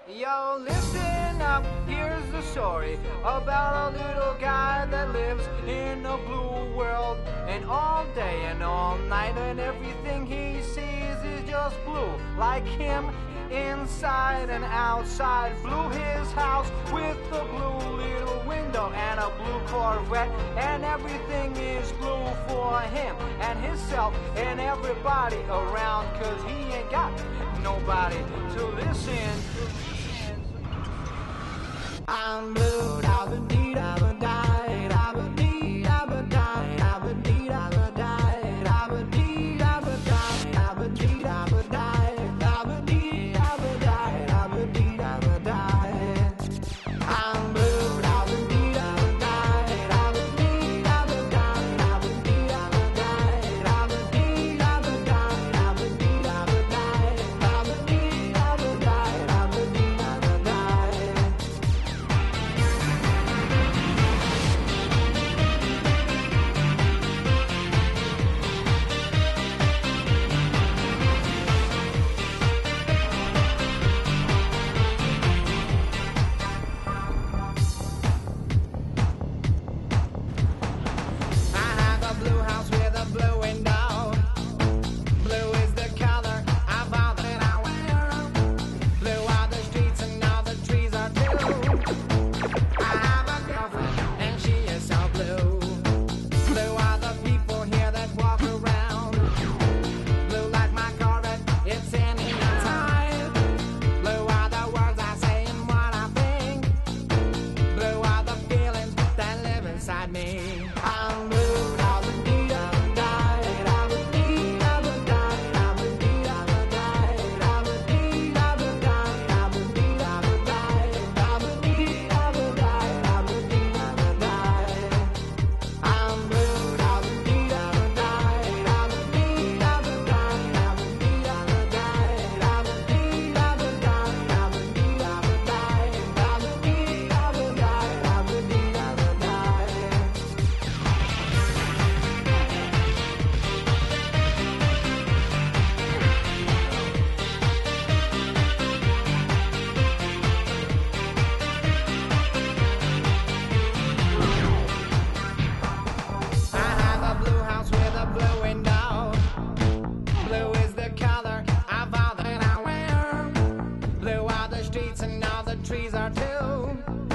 Yo, listen up, here's the story about a little guy that lives in a blue world. And all day and all night and everything he sees is just blue. Like him, inside and outside. Blue his house with a blue little window and a blue Corvette. And everything is blue for him and himself and everybody around. Cause he ain't got nobody to listen. I'm blue, da-ba-dee, da-ba-die, da-ba-dee, da-ba-die, da-ba-dee, da-ba-die, da-ba-dee, da-ba-die, da-ba-dee, da-ba-die, da-ba-dee, da-ba-die, da-ba-dee, da-ba-die. I'm blue, da-ba-dee, da-ba-die, da-ba-dee, da-ba-die, da-ba-dee, da-ba-die, da-ba-dee, da-ba-die, da-ba-dee, da-ba-die, da-ba-dee, da-ba-die, da-ba-dee, da-ba-die. I have a blue house with a blue window. Blue is the color of all that I wear. Blue are the streets and all the trees are blue. I have a girlfriend and she is so blue. Blue are the people here that walk around. Blue like my Corvette, it's any time. Blue are the words I say and what I think. Blue are the feelings that live inside me. I'm blue, da-ba-dee, da-ba-die, da-ba-dee, da-ba-die, da-ba-dee, da-ba-die, da-ba-dee, da-ba-die, da-ba-dee, da-ba-die, da-ba-dee, da-ba-die, da-ba-dee, da-ba-die. I'm blue, da-ba-dee, da-ba-die, da-ba-dee, da-ba-die, da-ba-dee, da-ba-die, da-ba-dee, da-ba-die, da-ba-dee, da-ba-die, da-ba-dee, da-ba-die, da-ba-dee, da-ba-die. I have a blue house with a blue window. Blue is the color of all that I wear. Blue are the streets and all the trees are too.